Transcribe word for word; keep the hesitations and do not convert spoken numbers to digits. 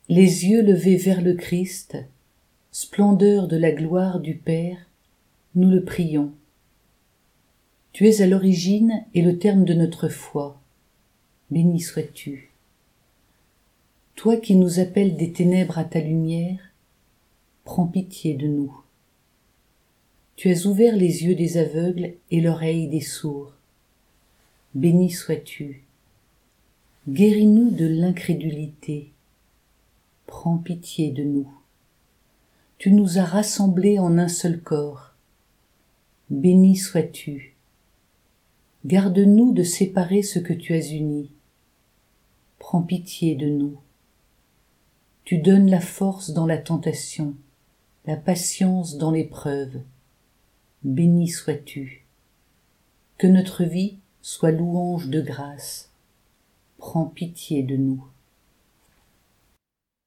les yeux levés vers le Christ, splendeur de la gloire du Père, nous le prions. Tu es à l'origine et le terme de notre foi. Béni sois-tu. Toi qui nous appelles des ténèbres à ta lumière, prends pitié de nous. Tu as ouvert les yeux des aveugles et l'oreille des sourds. Béni sois-tu. Guéris-nous de l'incrédulité. Prends pitié de nous. Tu nous as rassemblés en un seul corps. Béni sois-tu. Garde-nous de séparer ce que tu as uni. Prends pitié de nous. Tu donnes la force dans la tentation, la patience dans l'épreuve. Béni sois-tu. Que notre vie soit louange de grâce. Prends pitié de nous.